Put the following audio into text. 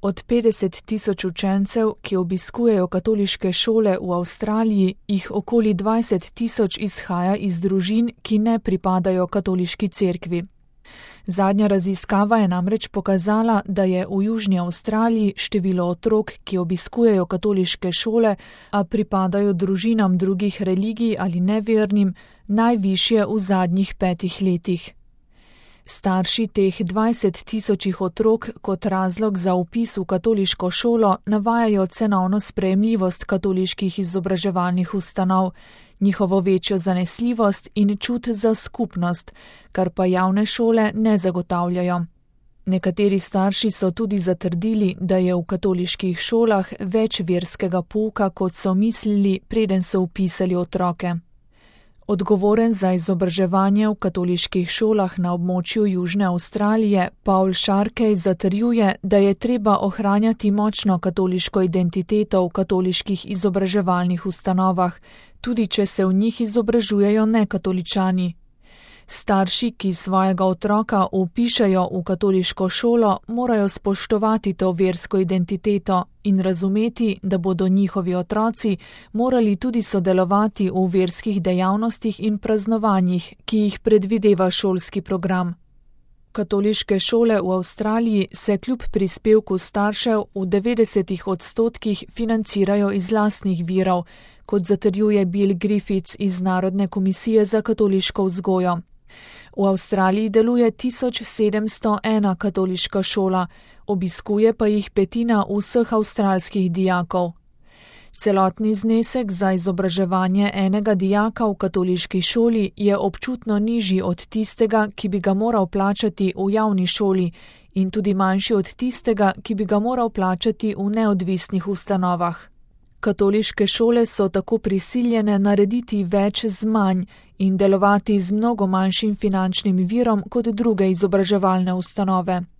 Od 50 tisoč učencev, ki obiskujejo katoliške šole v Avstraliji, jih okoli 20 tisoč izhaja iz družin, ki ne pripadajo katoliški cerkvi. Zadnja raziskava je namreč pokazala, da je v Južni Avstraliji število otrok, ki obiskujejo katoliške šole, a pripadajo družinam drugih religij ali nevernim, najvišje v zadnjih 5 letih. Starši teh 20 tisočih otrok kot razlog za vpis v katoliško šolo navajajo cenovno sprejemljivost katoliških izobraževalnih ustanov, njihovo večjo zanesljivost in čut za skupnost, kar pa javne šole ne zagotavljajo. Nekateri starši so tudi zatrdili, da je v katoliških šolah več verskega pouka, kot so mislili, preden so vpisali otroke. Odgovoren za izobraževanje v katoliških šolah na območju Južne Avstralije, Paul Sharkey zatrjuje, da je treba ohranjati močno katoliško identiteto v katoliških izobraževalnih ustanovah, tudi če se v njih izobražujejo nekatoličani. Starši, ki svojega otroka vpišejo v katoliško šolo, morajo spoštovati to versko identiteto in razumeti, da bodo njihovi otroci morali tudi sodelovati v verskih dejavnostih in praznovanjih, ki jih predvideva šolski program. Katoliške šole v Avstraliji se kljub prispevku staršev v 90% financirajo iz lastnih virov, kot zatrjuje Bill Griffiths iz Narodne komisije za katoliško vzgojo. V Avstraliji deluje 1701 katoliška šola, obiskuje pa jih 1/5 vseh avstralskih dijakov. Celotni znesek za izobraževanje enega dijaka v katoliški šoli je občutno nižji od tistega, ki bi ga moral plačati v javni šoli, in tudi manjši od tistega, ki bi ga moral plačati v neodvisnih ustanovah. Katoliške šole so tako prisiljene narediti več z manj in delovati z mnogo manjšim finančnim virom kot druge izobraževalne ustanove.